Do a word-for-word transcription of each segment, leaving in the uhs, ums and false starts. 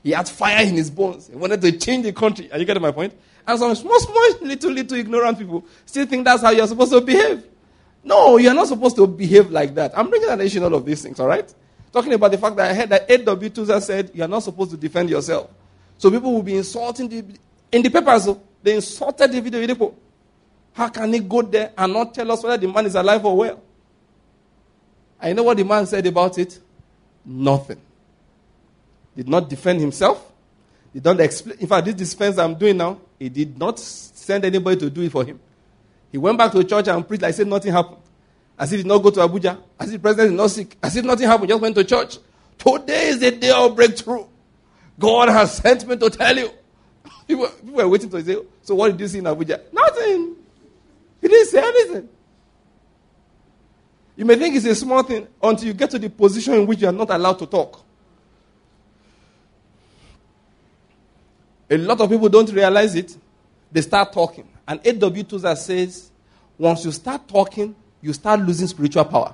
He had fire in his bones. He wanted to change the country. Are you getting my point? And some small, small, little, little ignorant people still think that's how you're supposed to behave. No, you're not supposed to behave like that. I'm bringing attention all of these things, all right? Talking about the fact that I heard that A W Tozer said you're not supposed to defend yourself. So people will be insulting the, in the papers. So they insulted the video people. How can he go there and not tell us whether the man is alive or well? I know what the man said about it. Nothing. Did not defend himself. Did not explain. In fact, this defense I'm doing now, he did not send anybody to do it for him. He went back to the church and preached like said nothing happened. As if he did not go to Abuja. As if the president is not sick. As if nothing happened. Just went to church. Today is the day of breakthrough. God has sent me to tell you. People, people were waiting to say, so what did you see in Abuja? Nothing. He didn't say anything. You may think it's a small thing until you get to the position in which you are not allowed to talk. A lot of people don't realize it. They start talking. And A W Tozer says, once you start talking, you start losing spiritual power.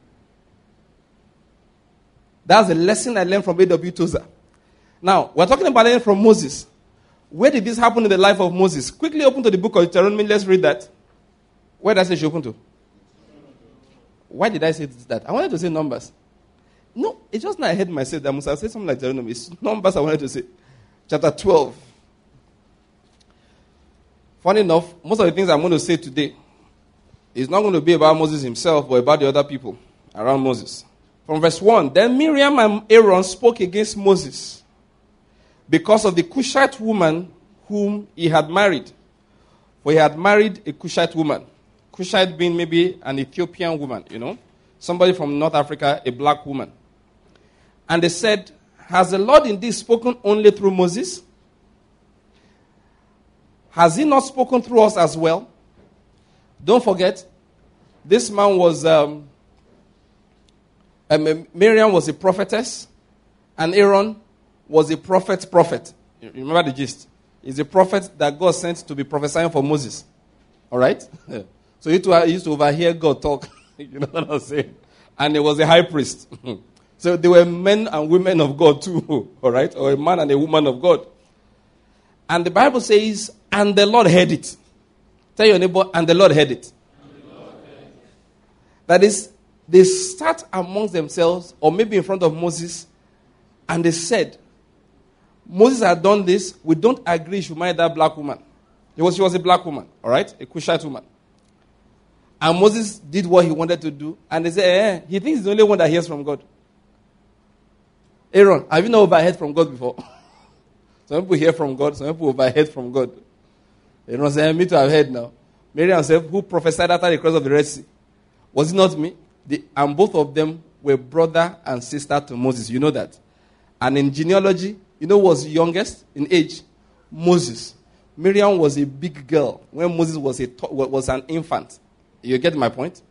That's a lesson I learned from A W Tozer. Now, we're talking about learning from Moses. Where did this happen in the life of Moses? Quickly open to the book of Deuteronomy. Let's read that. Where did I say she open to? Why did I say that? I wanted to say Numbers. No, it's just not I heard myself. I must have said something like Deuteronomy. It's Numbers I wanted to say. Chapter twelve. Funny enough, most of the things I'm going to say today is not going to be about Moses himself, but about the other people around Moses. From verse one, then Miriam and Aaron spoke against Moses because of the Cushite woman whom he had married. For he had married a Cushite woman. Cushite being maybe an Ethiopian woman, you know. Somebody from North Africa, a black woman. And they said, has the Lord indeed spoken only through Moses? Has he not spoken through us as well? Don't forget, this man was, um, um, Miriam was a prophetess, and Aaron was a prophet's prophet. You remember the gist? He's a prophet that God sent to be prophesying for Moses. All right? Yeah. So he used to overhear God talk. You know what I'm saying? And he was a high priest. So they were men and women of God too. All right? Or a man and a woman of God. And the Bible says, and the Lord heard it. Tell your neighbor, and the Lord heard it. Lord heard it. That is, they sat amongst themselves, or maybe in front of Moses, and they said, Moses had done this. We don't agree she should marry that black woman. It was, she was a black woman, all right? A Cushite woman. And Moses did what he wanted to do. And they said, eh, he thinks he's the only one that hears from God. Aaron, have you not overheard from God before? Some people hear from God. Some people overheard from God. Aaron said, me too, I've heard now. Miriam said, who prophesied after the cross of the Red Sea? Was it not me? The, and both of them were brother and sister to Moses. You know that. And in genealogy, you know who was youngest in age? Moses. Miriam was a big girl when Moses was a was an infant. You get my point?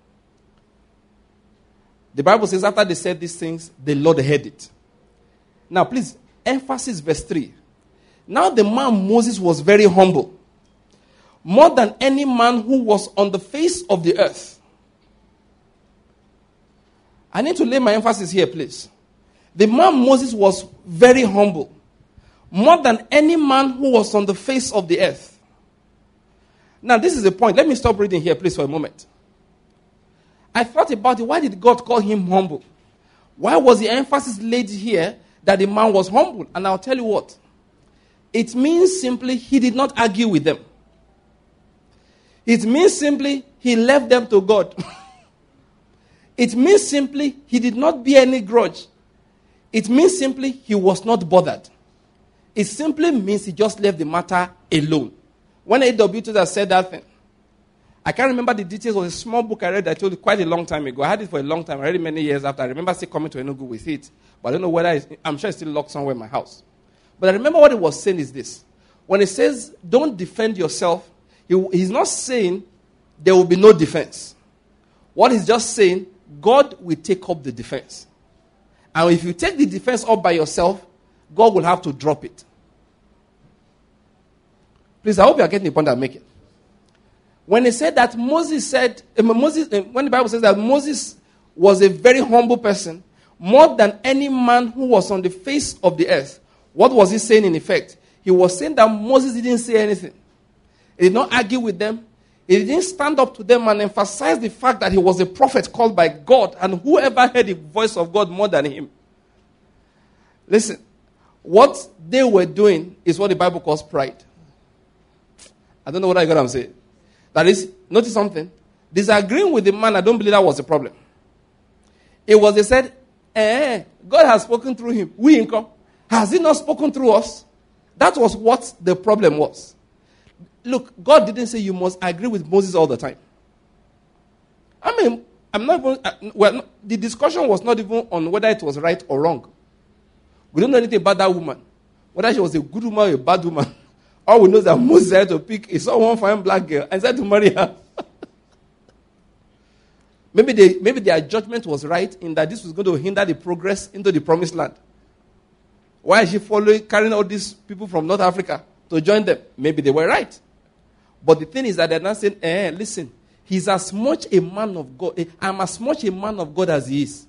The Bible says after they said these things, the Lord heard it. Now, please, emphasis verse three. Now the man Moses was very humble, more than any man who was on the face of the earth. I need to lay my emphasis here, please. The man Moses was very humble, more than any man who was on the face of the earth. Now, this is the point. Let me stop reading here, please, for a moment. I thought about it. Why did God call him humble? Why was the emphasis laid here that the man was humble? And I'll tell you what. It means simply he did not argue with them. It means simply he left them to God. It means simply he did not bear any grudge. It means simply he was not bothered. It simply means he just left the matter alone. When A W Tozer said that thing, I can't remember the details. It was a small book I read. I told you quite a long time ago. I had it for a long time. I read it many years after. I remember still coming to Enugu with it. But I don't know whether it's, I'm sure it's still locked somewhere in my house. But I remember what it was saying is this. When it says, don't defend yourself, he, he's not saying there will be no defense. What he's just saying, God will take up the defense. And if you take the defense up by yourself, God will have to drop it. Please, I hope you are getting the point I'm making. When he said that Moses said, uh, Moses, uh, when the Bible says that Moses was a very humble person, more than any man who was on the face of the earth, What was he saying in effect? He was saying that Moses didn't say anything. He did not argue with them. He didn't stand up to them and emphasize the fact that he was a prophet called by God, and whoever heard the voice of God more than him. Listen, what they were doing is what the Bible calls pride. I don't know what I got to say. That is, notice something. Disagreeing with the man, I don't believe that was the problem. It was they said, eh, God has spoken through him. We income. Has he not spoken through us? That was what the problem was. Look, God didn't say you must agree with Moses all the time. I mean, I'm not even, uh, well, the discussion was not even on whether it was right or wrong. We don't know anything about that woman. Whether she was a good woman or a bad woman. All we know is that Moses had to pick a someone fine black girl and said to marry her. maybe, they, maybe their judgment was right in that this was going to hinder the progress into the promised land. Why is she following, carrying all these people from North Africa to join them? Maybe they were right. But the thing is that they're not saying, eh, listen, he's as much a man of God. I'm as much a man of God as he is.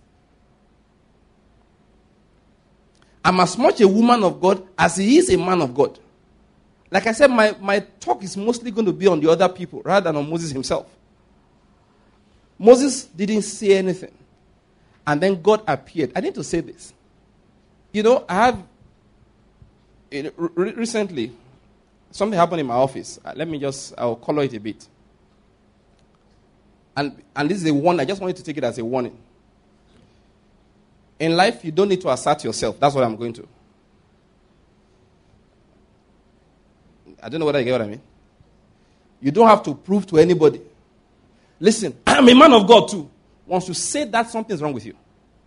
I'm as much a woman of God as he is a man of God. Like I said, my, my talk is mostly going to be on the other people rather than on Moses himself. Moses didn't say anything. And then God appeared. I need to say this. You know, I have, you know, re- recently, something happened in my office. Uh, let me just, I'll color it a bit. And, and this is a warning. I just want you to take it as a warning. In life, you don't need to assert yourself. That's what I'm going to. I don't know whether you get what I mean. You don't have to prove to anybody. Listen, I'm a man of God too. Once you say that, something's wrong with you.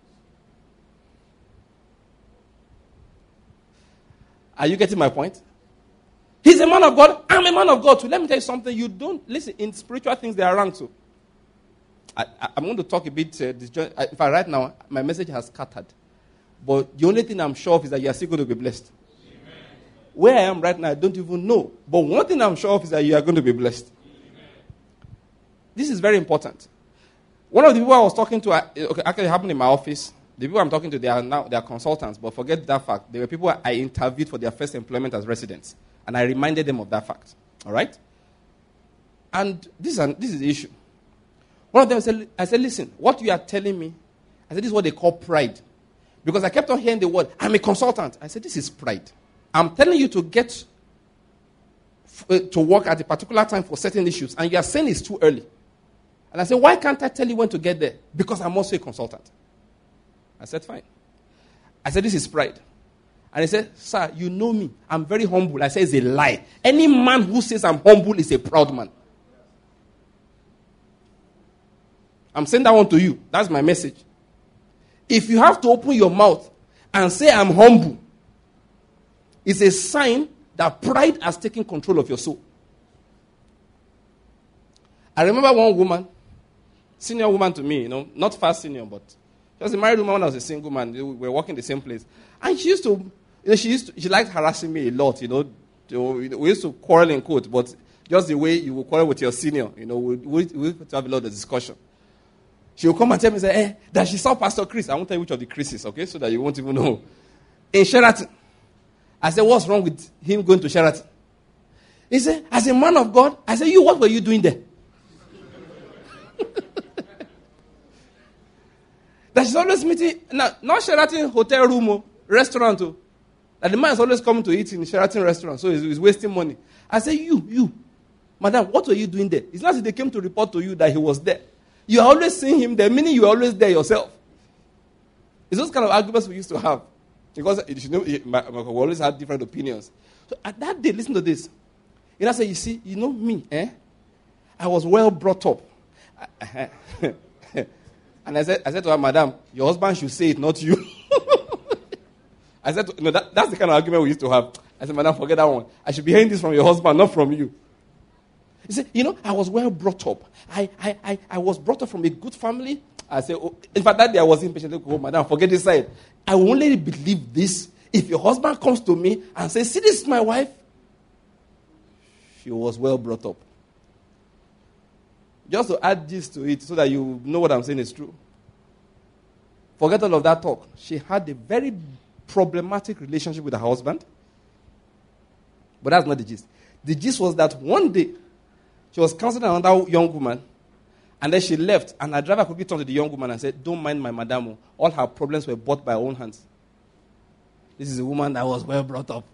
Are you getting my point? He's a man of God. I'm a man of God too. Let me tell you something. You don't, listen, in spiritual things, they are wrong too. I, I, I'm going to talk a bit. Uh, disjoint, I, in fact, right now, my message has scattered. But the only thing I'm sure of is that you are still going to be blessed. Amen. Where I am right now, I don't even know. But one thing I'm sure of is that you are going to be blessed. Amen. This is very important. One of the people I was talking to, okay, actually it happened in my office. The people I'm talking to, they are now they are consultants, but forget that fact. They were people I interviewed for their first employment as residents. And I reminded them of that fact. All right? And this is, an, this is the issue. One of them said, I said, listen, what you are telling me, I said, this is what they call pride. Because I kept on hearing the word, I'm a consultant. I said, this is pride. I'm telling you to get f- to work at a particular time for certain issues, and you are saying it's too early. And I said, why can't I tell you when to get there? Because I'm also a consultant. I said, fine. I said, this is pride. And he said, sir, you know me. I'm very humble. I said, it's a lie. Any man who says I'm humble is a proud man. I'm saying that one to you. That's my message. If you have to open your mouth and say I'm humble, it's a sign that pride has taken control of your soul. I remember one woman, senior woman to me, you know, not far senior, but she was a married woman when I was a single man. We were working in the same place. And she used to, you know, she used to, she liked harassing me a lot, you know. To, you know, we used to quarrel in quote, but just the way you would quarrel with your senior, you know, we we, we have a lot of discussion. She will come and tell me, say, eh, that she saw Pastor Chris. I won't tell you which of the Chris's, okay, so that you won't even know. In Sheraton. I said, what's wrong with him going to Sheraton? He said, as a man of God, I said, you, what were you doing there? That she's always meeting, now, not Sheraton hotel room, or restaurant. Or, that the man is always coming to eat in Sheraton restaurant, so he's, he's wasting money. I said, you, you, madam, what were you doing there? It's not that they came to report to you that he was there. You are always seeing him there, meaning you are always there yourself. It's those kind of arguments we used to have. Because you know, we always had different opinions. So at that day, listen to this. You know, I said, you see, you know me, eh? I was well brought up. And I said, I said to her, madam, your husband should say it, not you. I said, to, no, that, that's the kind of argument we used to have. I said, madam, forget that one. I should be hearing this from your husband, not from you. He said, you know, I was well brought up. I, I, I, I was brought up from a good family. I said, oh, in fact, that day I was impatient. Oh, madam, forget this side. I will only believe this if your husband comes to me and says, see, this is my wife. She was well brought up. Just to add this to it so that you know what I'm saying is true. Forget all of that talk. She had a very problematic relationship with her husband. But that's not the gist. The gist was that one day, she was counseling another young woman, and then she left, and her driver quickly turned to the young woman and said, don't mind my madam. All her problems were brought by her own hands. This is a woman that was well brought up.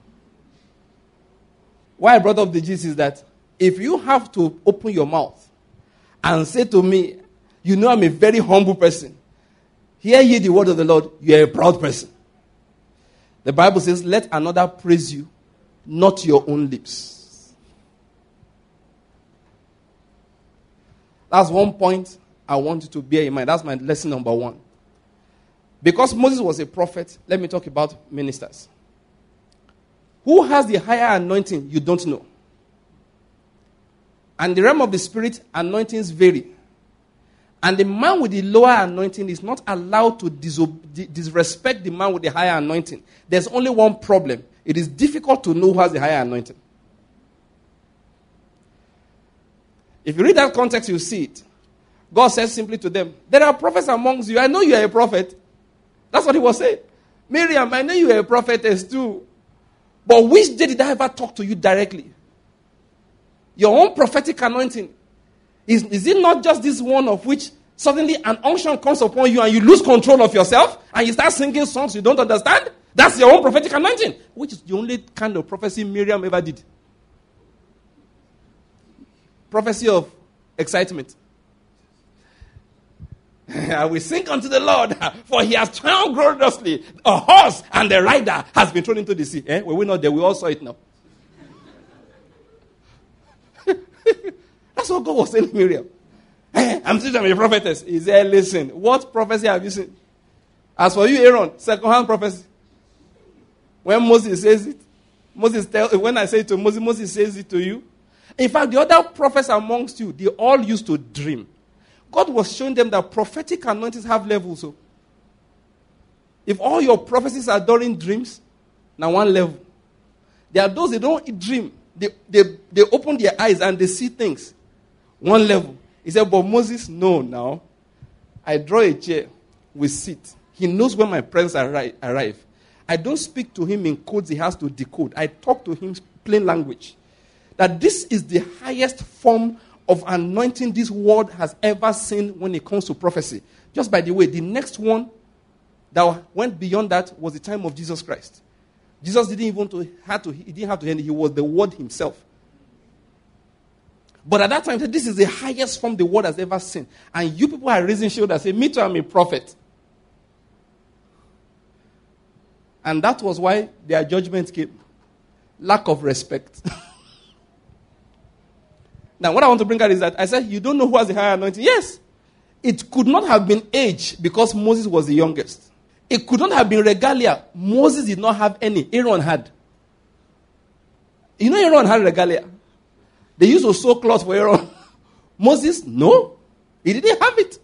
Why I brought up the gist is that if you have to open your mouth and say to me, you know I'm a very humble person, hear ye the word of the Lord, you are a proud person. The Bible says, let another praise you, not your own lips. That's one point I want you to bear in mind. That's my lesson number one. Because Moses was a prophet, let me talk about ministers. Who has the higher anointing, you don't know. And the realm of the spirit, anointings vary. And the man with the lower anointing is not allowed to disob- disrespect the man with the higher anointing. There's only one problem. It is difficult to know who has the higher anointing. If you read that context, you see it. God says simply to them, there are prophets amongst you. I know you are a prophet. That's what he was saying. Miriam, I know you are a prophetess too. But which day did I ever talk to you directly? Your own prophetic anointing. Is, is it not just this one of which suddenly an unction comes upon you and you lose control of yourself and you start singing songs you don't understand? That's your own prophetic anointing, which is the only kind of prophecy Miriam ever did. Prophecy of excitement. I will sing unto the Lord, for he has triumphed gloriously. A horse and the rider has been thrown into the sea. Eh? Were we not there? We all saw it now. That's what God was saying to Miriam. Eh, I'm still a prophetess. He said, listen, what prophecy have you seen? As for you, Aaron, second-hand prophecy. When Moses says it, Moses tell, when I say it to Moses, Moses says it to you. In fact, the other prophets amongst you, they all used to dream. God was showing them that prophetic anointings have levels. So, if all your prophecies are during dreams, now one level. There are those that don't dream. They, they, they open their eyes and they see things. One level. He said, but Moses, no, now. I draw a chair, we sit. He knows when my presence arri- arrive. I don't speak to him in codes he has to decode. I talk to him plain language. That this is the highest form of anointing this world has ever seen when it comes to prophecy. Just by the way, the next one that went beyond that was the time of Jesus Christ. Jesus didn't even to, had to, he didn't have to, he was the Word himself. But at that time, this is the highest form the world has ever seen. And you people are raising shoulders and say, me too, I'm a prophet. And that was why their judgment came. Lack of respect. Now, what I want to bring out is that I said, you don't know who has the higher anointing. Yes. It could not have been age because Moses was the youngest. It could not have been regalia. Moses did not have any. Aaron had. You know Aaron had regalia. They used to sew cloth for Aaron. Moses, no. He didn't have it.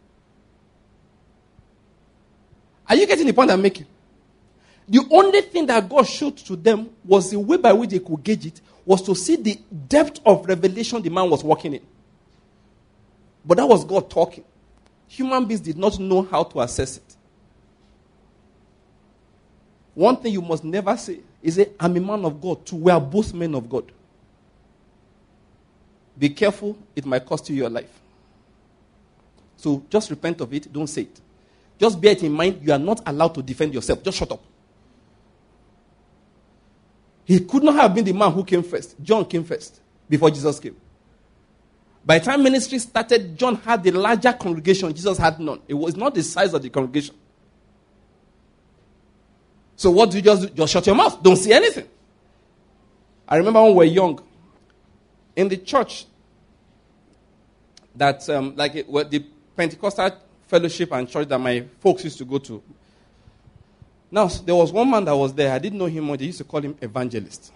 Are you getting the point I'm making? The only thing that God showed to them was the way by which they could gauge it was to see the depth of revelation the man was walking in. But that was God talking. Human beings did not know how to assess it. One thing you must never say is, I'm a man of God too. We are both men of God. Be careful, it might cost you your life. So just repent of it, don't say it. Just bear it in mind, you are not allowed to defend yourself. Just shut up. He could not have been the man who came first. John came first before Jesus came. By the time ministry started, John had the larger congregation. Jesus had none. It was not the size of the congregation. So what do you just do? Just shut your mouth. Don't say anything. I remember when we were young, in the church, that um, like it, well, the Pentecostal fellowship and church that my folks used to go to. Now, there was one man that was there. I didn't know him much. They used to call him evangelist.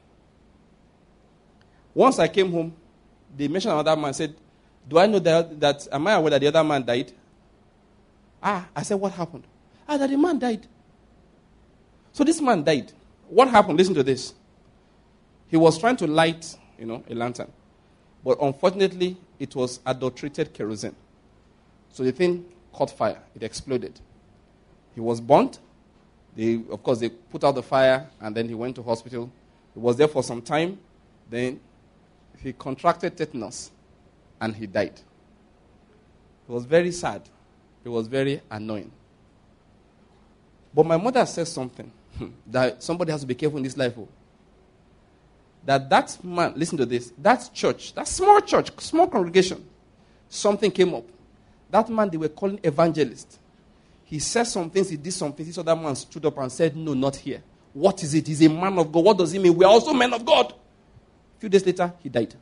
Once I came home, they mentioned another man. Said, do I know that, that, am I aware that the other man died? Ah, I said, what happened? Ah, that the man died. So this man died. What happened? Listen to this. He was trying to light, you know, a lantern. But unfortunately, it was adulterated kerosene. So the thing caught fire. It exploded. He was burnt. They, of course, they put out the fire, and then he went to hospital. He was there for some time. Then he contracted tetanus, and he died. It was very sad. It was very annoying. But my mother said something that somebody has to be careful in this life. Oh. That that man, listen to this, that church, that small church, small congregation, something came up. That man they were calling evangelist. He said some things, he did some things. This other man stood up and said, no, not here. What is it? He's a man of God. What does he mean? We are also men of God. A few days later, he died.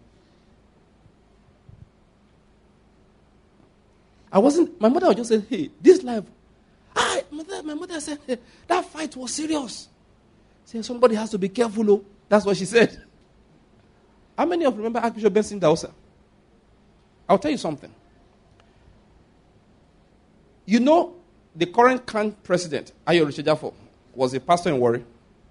I wasn't, my mother would just say, hey, this life, ah, mother, my mother said, hey, that fight was serious. Say, somebody has to be careful, oh. That's what she said. How many of you remember Archbishop Benson Idahosa? I'll tell you something. You know, the current C A N president, Ayo Ejiofor, was a pastor in Warri.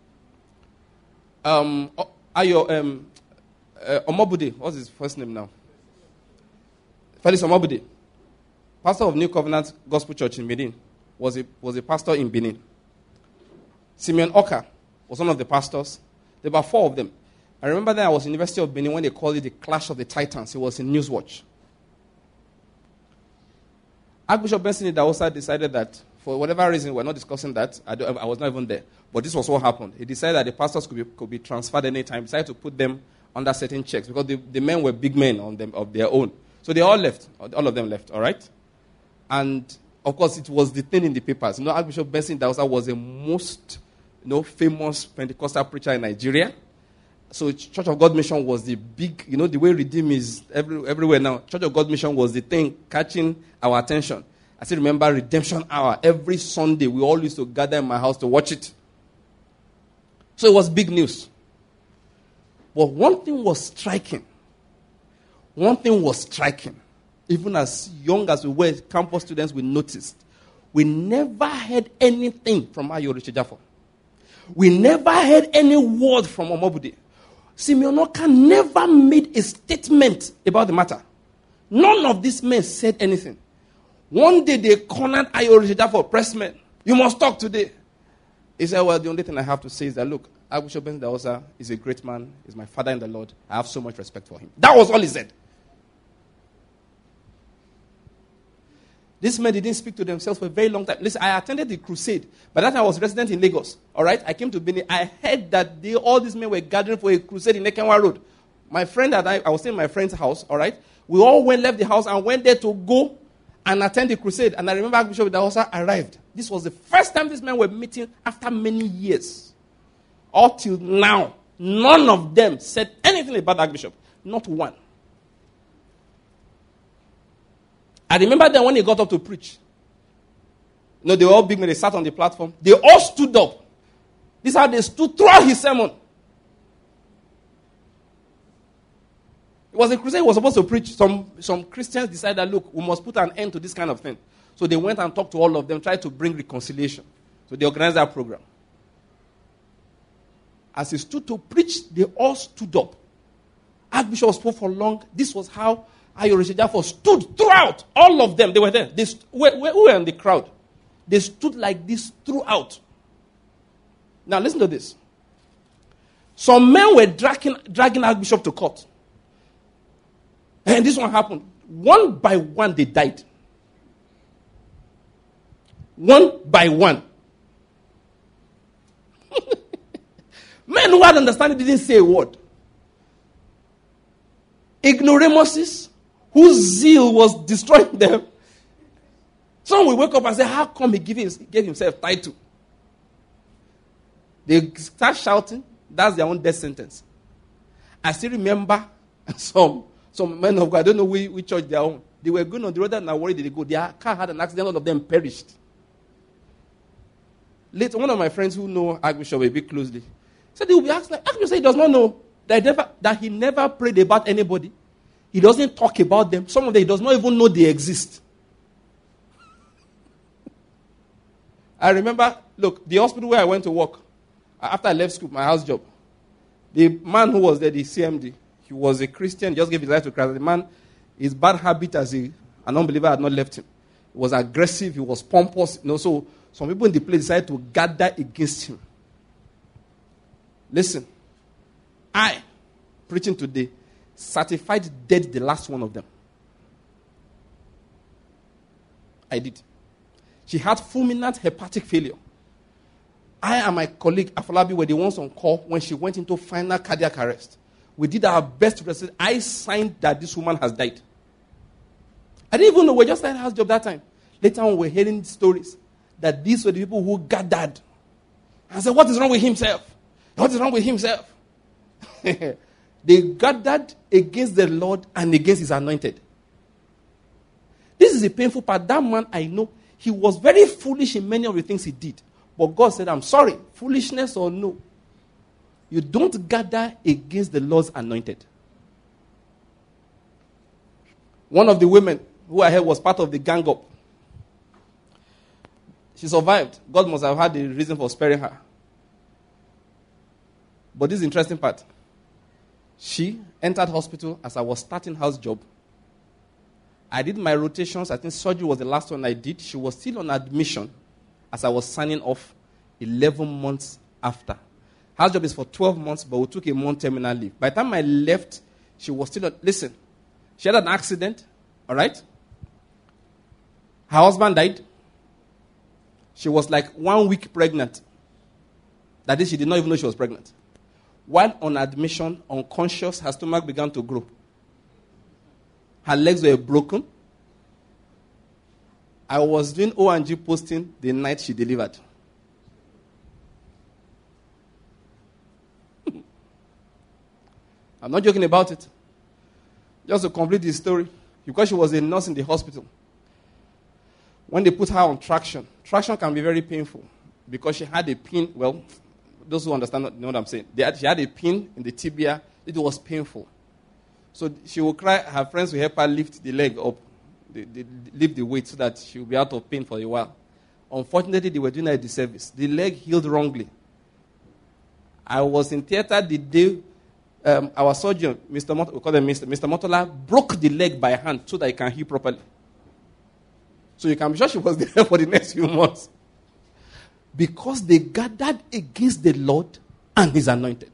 Um, Ayo, um, uh, Omobude, what's his first name now? Felix Omobude, pastor of New Covenant Gospel Church in Benin, was a, was a pastor in Benin. Simeon Oka was one of the pastors. There were four of them. I remember that I was in the University of Benin when they called it the Clash of the Titans. It was in Newswatch. Archbishop Benson Idahosa decided that, for whatever reason, we're not discussing that. I, I was not even there. But this was what happened. He decided that the pastors could be, could be transferred anytime. He decided to put them under certain checks because the, the men were big men on them, of their own. So they all left. All of them left, all right? And, of course, it was the thing in the papers. You know, Archbishop Benson Idahosa was the most you know, famous Pentecostal preacher in Nigeria. So Church of God Mission was the big, you know, the way Redeem is every, everywhere now. Church of God Mission was the thing catching our attention. I still remember Redemption Hour. Every Sunday, we all used to gather in my house to watch it. So it was big news. But one thing was striking. One thing was striking. Even as young as we were, campus students, we noticed. We never heard anything from Ayo Ejiofor. We never heard any word from Omobude. Simeon Oka never made a statement about the matter. None of these men said anything. One day they cornered Ayo Ejiofor, pressmen. You must talk today. He said, well, the only thing I have to say is that, look, Archbishop Benson Idahosa is a great man. He's my father in the Lord. I have so much respect for him. That was all he said. These men didn't speak to themselves for a very long time. Listen, I attended the crusade. By that time, I was resident in Lagos. All right? I came to Benin. I heard that they, all these men were gathering for a crusade in Ekenwa Road. My friend and I, I was staying in my friend's house. All right? We all went, left the house and went there to go and attend the crusade. And I remember Archbishop Idahosa arrived. This was the first time these men were meeting after many years. Up till now, none of them said anything about Archbishop. Not one. I remember then when he got up to preach. You know, they were all big men. They sat on the platform. They all stood up. This is how they stood throughout his sermon. It was a crusade he was supposed to preach. Some, some Christians decided, look, we must put an end to this kind of thing. So they went and talked to all of them, tried to bring reconciliation. So they organized that program. As he stood to preach, they all stood up. Archbishop spoke for long. This was how Ayo Ejiofor stood throughout. All of them, they were there. They st- we, we were in the crowd. They stood like this throughout. Now listen to this. Some men were dragging, dragging Archbishop to court. And this one happened. One by one, they died. One by one. Men who had understanding didn't say a word. Ignoramuses, whose zeal was destroying them. Some will wake up and say, how come he gave, his, gave himself title? They start shouting. That's their own death sentence. I still remember some, some men of God, I don't know which, which church they are on. They were going on the road and where did they go? Their car had an accident, all of them perished. Later, one of my friends who know Archbishop a bit closely said they will be asking, Archbishop he does not know that, never, that he never prayed about anybody. He doesn't talk about them. Some of them he does not even know they exist. I remember, look, the hospital where I went to work, after I left school, my house job, the man who was there, the C M D, he was a Christian, just gave his life to Christ. The man, his bad habit as a, an unbeliever had not left him. He was aggressive, he was pompous. You know, so some people in the place decided to gather against him. Listen, I, preaching today, certified dead the last one of them. I did. She had fulminant hepatic failure. I and my colleague Afolabi were the ones on call when she went into final cardiac arrest. We did our best to present. I signed that this woman has died. I didn't even know. We just started house job that time. Later on, we were hearing stories that these were the people who gathered and said, what is wrong with himself? What is wrong with himself? They gathered against the Lord and against his anointed. This is a painful part. That man, I know, he was very foolish in many of the things he did. But God said, I'm sorry, foolishness or no, you don't gather against the Lord's anointed. One of the women who I heard was part of the gang up. She survived. God must have had a reason for sparing her. But this is the interesting part. She entered hospital as I was starting house job. I did my rotations. I think surgery was the last one I did. She was still on admission as I was signing off eleven months after. House job is for twelve months, but we took a month terminal leave. By the time I left, she was still on. Listen, she had an accident, all right? Her husband died. She was like one week pregnant. That is, she did not even know she was pregnant. While on admission, unconscious, her stomach began to grow. Her legs were broken. I was doing O and G posting the night she delivered. I'm not joking about it. Just to complete the story, because she was a nurse in the hospital, when they put her on traction, traction can be very painful because she had a pin. Well, those who understand know what I'm saying. They had, she had a pin in the tibia. It was painful. So she would cry. Her friends would help her lift the leg up, they, they lift the weight so that she would be out of pain for a while. Unfortunately, they were doing her a disservice. The leg healed wrongly. I was in theater the day um, our surgeon, Mister Mot- we call him Mister Mister Motola, broke the leg by hand so that it can heal properly. So you can be sure she was there for the next few months. Because they gathered against the Lord and his anointed.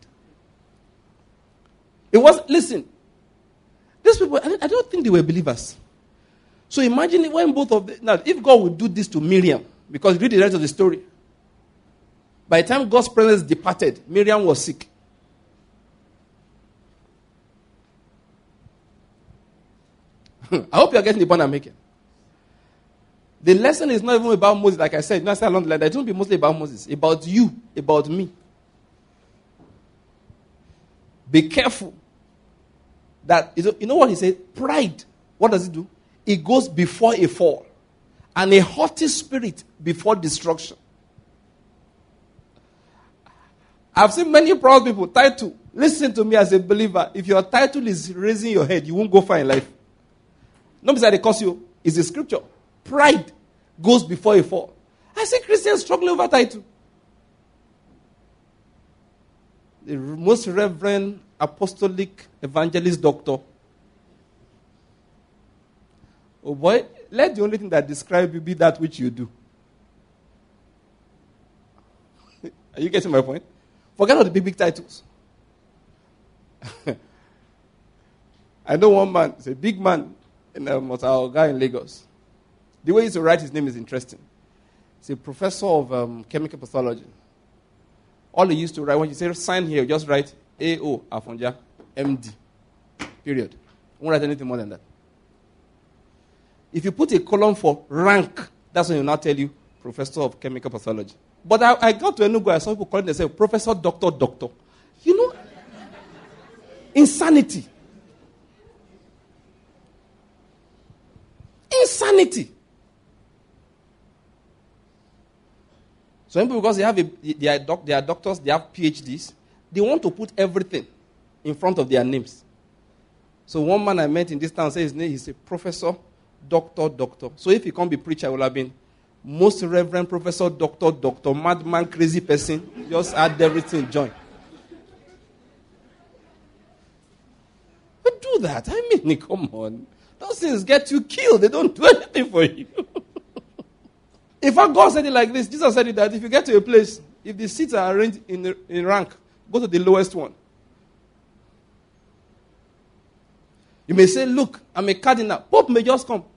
It was, listen, these people, I don't think they were believers. So imagine when both of them, now if God would do this to Miriam, because read the rest of the story. By the time God's presence departed, Miriam was sick. I hope you are getting the point I'm making. The lesson is not even about Moses, like I said. Not along the line. It won't be mostly about Moses. About you, about me. Be careful. That you know what he said? Pride. What does it do? It goes before a fall, and a haughty spirit before destruction. I've seen many proud people. Title. Listen to me as a believer. If your title is raising your head, you won't go far in life. Not because they curse you. It's the scripture. Pride goes before a fall. I see Christians struggling over title. The most reverend apostolic evangelist doctor. Oh boy, let the only thing that describes you be that which you do. Are you getting my point? Forget all the big, big titles. I know one man, he's a big man, in um, our guy in Lagos. The way he used to write his name is interesting. He's a professor of um, chemical pathology. All he used to write, when you say sign here, just write A O Afonja, M D. Period. Won't write anything more than that. If you put a column for rank, that's when he'll now tell you professor of chemical pathology. But I, I got to Enugu, I saw people calling themselves professor, doctor, doctor. You know, insanity. Insanity. Some people, because they have a, they, are doc, they are doctors, they have P H Ds, they want to put everything in front of their names. So one man I met in this town said his name is a professor, doctor, doctor. So if he can't be preacher, I will have been most reverend professor, doctor, doctor, madman, crazy person. Just add everything, join. But do that. I mean, come on. Those things get you killed. They don't do anything for you. In fact, God said it like this. Jesus said it that if you get to a place, if the seats are arranged in, in rank, go to the lowest one. You may say, look, I'm a cardinal. Pope may just come.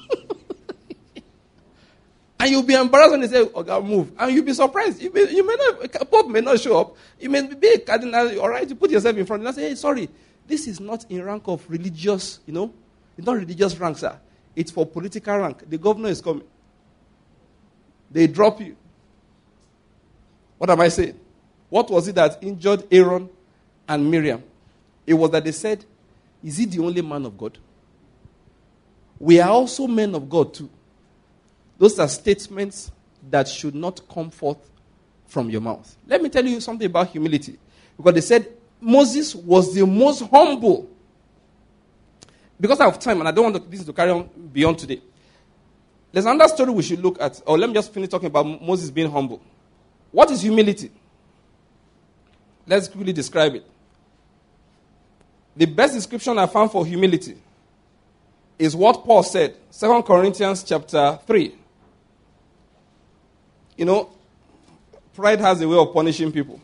And you'll be embarrassed when they say, okay, move. And you'll be surprised. You may, you may not, Pope may not show up. You may be a cardinal, all right? You put yourself in front and say, hey, sorry, this is not in rank of religious, you know. It's not religious rank, sir. It's for political rank. The governor is coming. They drop you. What am I saying? What was it that injured Aaron and Miriam? It was that they said, is he the only man of God? We are also men of God too. Those are statements that should not come forth from your mouth. Let me tell you something about humility. Because they said Moses was the most humble. Because I have time and I don't want this to carry on beyond today. There's another story we should look at. Or let me just finish talking about Moses being humble. What is humility? Let's quickly describe it. The best description I found for humility is what Paul said, Second Corinthians chapter three. You know, pride has a way of punishing people.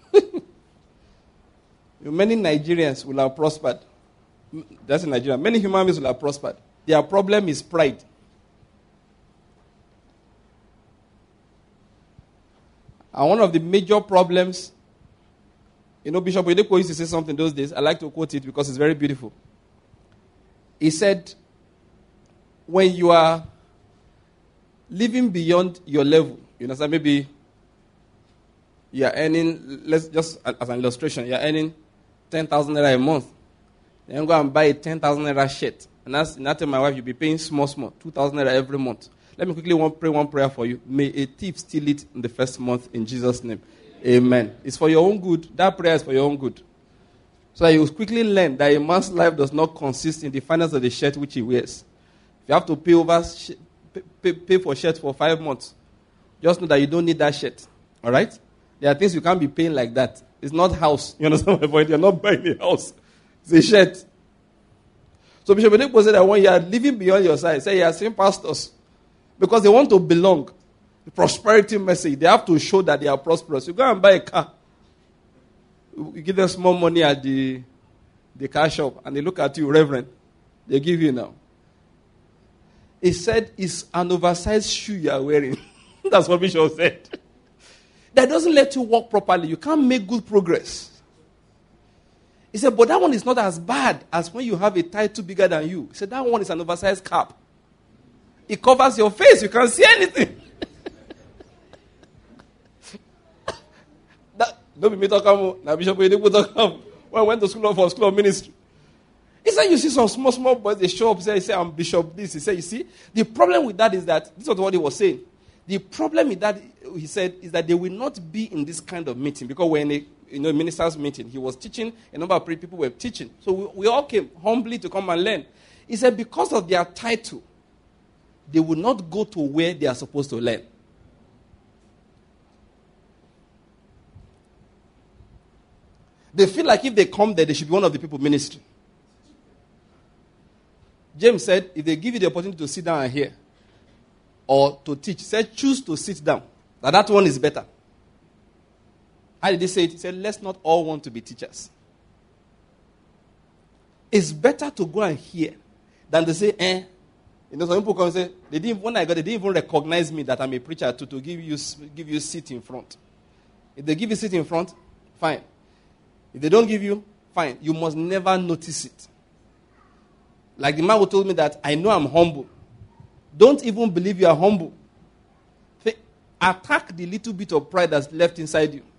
Many Nigerians will have prospered. That's in Nigeria. Many human beings will have prospered. Their problem is pride. And one of the major problems, you know, Bishop Oyedepo used to say something those days. I like to quote it because it's very beautiful. He said, when you are living beyond your level, you know, so maybe you are earning, let's just as an illustration, you are earning ten thousand naira a month. Then go and buy a ten thousand naira shirt. And that's, and I tell my wife, you'll be paying small, small, two thousand naira every month. Let me quickly one, pray one prayer for you. May a thief steal it in the first month in Jesus' name. Amen. It's for your own good. That prayer is for your own good. So that you will quickly learn that a man's life does not consist in the finance of the shirt which he wears. If you have to pay over sh- pay, pay for shirt for five months, just know that you don't need that shirt. All right? There are things you can't be paying like that. It's not house. You understand my point? You're not buying a house. It's a shirt. So Bishop Oyedepo said that when you are living beyond your size, say you are seeing pastors because they want to belong. The prosperity message, they have to show that they are prosperous. You go and buy a car. You give them small money at the, the car shop and they look at you, Reverend. They give you now. He said, it's an oversized shoe you are wearing. That's what Bishop said. That doesn't let you walk properly. You can't make good progress. He said, but that one is not as bad as when you have a title bigger than you. He said, that one is an oversized cap. It covers your face. You can't see anything. that, don't be me talking. Now Bishop Oyedepo talking. When I went to school for school of ministry. He said, you see some small, small boys, they show up, say, say, I'm Bishop this. He said, you see, the problem with that is that, this is what he was saying. The problem with that, he said, is that they will not be in this kind of meeting. Because when a you know, minister's meeting, he was teaching, a number of people were teaching. So we, we all came humbly to come and learn. He said, because of their title, they will not go to where they are supposed to learn. They feel like if they come there, they should be one of the people ministry. James said, if they give you the opportunity to sit down and hear, or to teach, he said, choose to sit down. That that one is better. How did he say it? He said, let's not all want to be teachers. It's better to go and hear than to say, eh. You know, some people come and say, they didn't, when I got, they didn't even recognize me that I'm a preacher to, to give you give you seat in front. If they give you seat in front, fine. If they don't give you, fine. You must never notice it. Like the man who told me that, I know I'm humble. Don't even believe you are humble. Attack the little bit of pride that's left inside you.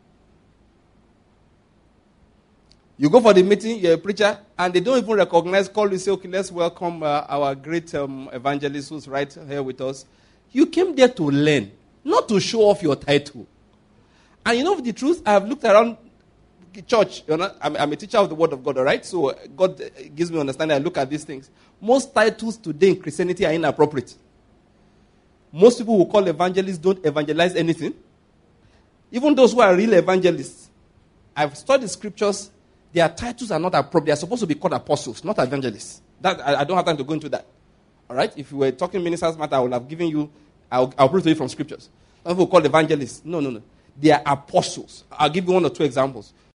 You go for the meeting, you're a preacher, and they don't even recognize, call you, say, okay, let's welcome uh, our great um, evangelist who's right here with us. You came there to learn, not to show off your title. And you know the truth? I've looked around church. You know, I'm, I'm a teacher of the Word of God, all right? So God gives me understanding. I look at these things. Most titles today in Christianity are inappropriate. Most people who call evangelists don't evangelize anything. Even those who are real evangelists, I've studied scriptures. Their titles are not appropriate. They are supposed to be called apostles, not evangelists. That I, I don't have time to go into that. All right? If you were talking ministers matter, I would have given you I'll, I'll prove to you from scriptures. Some people call evangelists. No, no, no. They are apostles. I'll give you one or two examples.